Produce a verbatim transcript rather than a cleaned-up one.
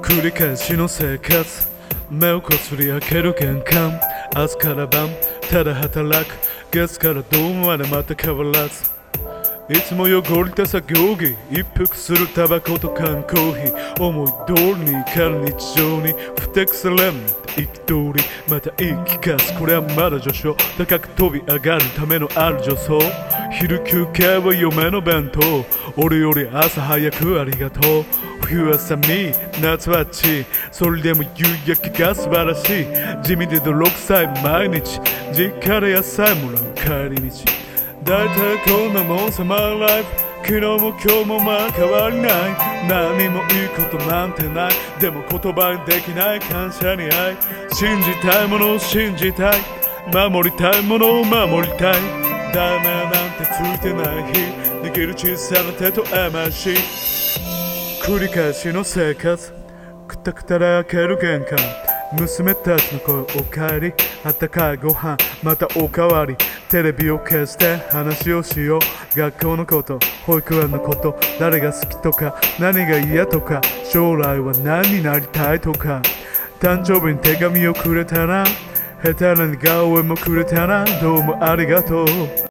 繰り返しの生活、目をこすり開ける玄関、朝から晩ただ働く、月から土までまた変わらず、いつも汚れた作業着、一服するタバコと缶コーヒー、思い通りに生きる日常にふてくされん憤り、また言い聞かす、これはまだ序章、高く飛び上がるためのある助走、昼休憩は嫁の弁当、俺より朝早くありがとう、冬は寒い、夏は暑い、それでも夕焼けが素晴らしい、地味で泥臭い毎日、実家で野菜もらう帰り道、だいたいこんなもんさマイライフ、昨日も今日もまあ変わりない、何もいいことなんてない、でも言葉にできない感謝に愛、信じたいものを信じたい、守りたいものを守りたい、ダメなんてついてない日、握る小さな手とエマシ繰り返しの生活、くたくたで開ける玄関、娘たちの声おかえり、あったかいご飯またおかわり、テレビを消して話をしよう、学校のこと、保育園のこと、誰が好きとか何が嫌とか、将来は何になりたいとか、誕生日に手紙をくれたな、下手な似顔絵もくれたな、どうもありがとう。